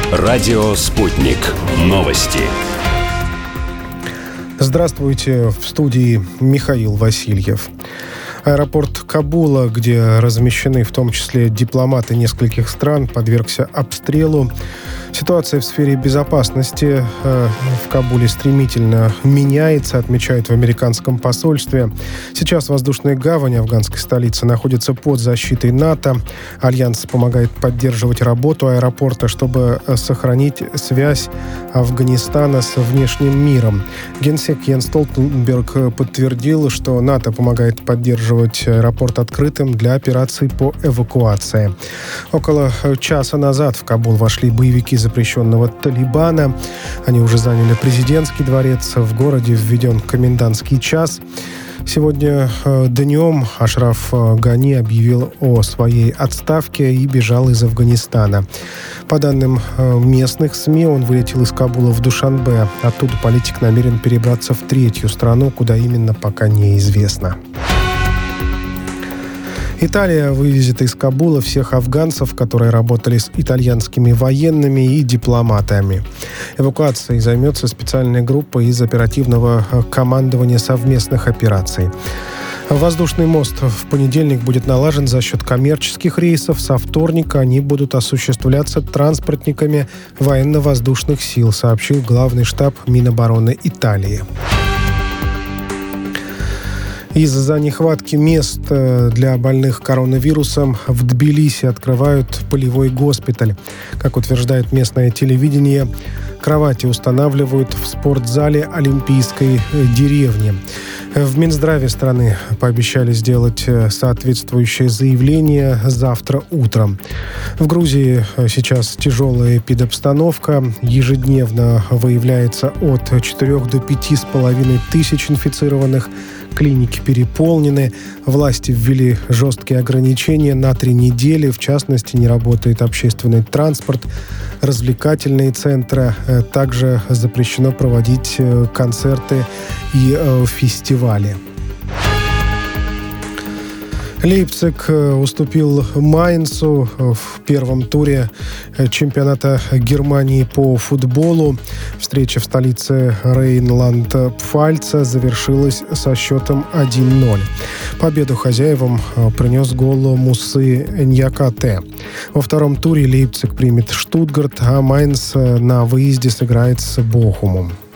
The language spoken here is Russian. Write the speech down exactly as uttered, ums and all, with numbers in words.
Радио «Спутник». Новости. Здравствуйте, в студии Михаил Васильев. Аэропорт Кабула, где размещены в том числе дипломаты нескольких стран, подвергся обстрелу. Ситуация в сфере безопасности э, в Кабуле стремительно меняется, отмечают в американском посольстве. Сейчас воздушная гавань афганской столицы находится под защитой НАТО. Альянс помогает поддерживать работу аэропорта, чтобы сохранить связь Афганистана с внешним миром. Генсек Йенс Столтенберг подтвердил, что НАТО помогает поддерживать аэропорт открытым для операций по эвакуации. Около часа назад в Кабул вошли боевики запрещенного Талибана. Они уже заняли президентский дворец. В городе введен комендантский час. Сегодня днем Ашраф Гани объявил о своей отставке и бежал из Афганистана. По данным местных СМИ, он вылетел из Кабула в Душанбе. Оттуда политик намерен перебраться в третью страну, куда именно, пока неизвестно. Италия вывезет из Кабула всех афганцев, которые работали с итальянскими военными и дипломатами. Эвакуацией займется специальная группа из оперативного командования совместных операций. Воздушный мост в понедельник будет налажен за счет коммерческих рейсов. Со вторника они будут осуществляться транспортниками военно-воздушных сил, сообщил главный штаб Минобороны Италии. Из-за нехватки мест для больных коронавирусом в Тбилиси открывают полевой госпиталь. Как утверждает местное телевидение, кровати устанавливают в спортзале Олимпийской деревни. В Минздраве страны пообещали сделать соответствующее заявление завтра утром. В Грузии сейчас тяжелая эпидобстановка. Ежедневно выявляется от четырёх до пяти с половиной тысяч инфицированных. Клиники переполнены. Власти ввели жесткие ограничения на три недели. В частности, не работает общественный транспорт, развлекательные центры. Также запрещено проводить концерты и фестивали. Лейпциг уступил Майнцу в первом туре чемпионата Германии по футболу. Встреча в столице Рейнланд-Пфальца завершилась со счетом один ноль. Победу хозяевам принес гол Мусы Ньякате. Во втором туре Лейпциг примет Штутгарт, а Майнц на выезде сыграет с Бохумом.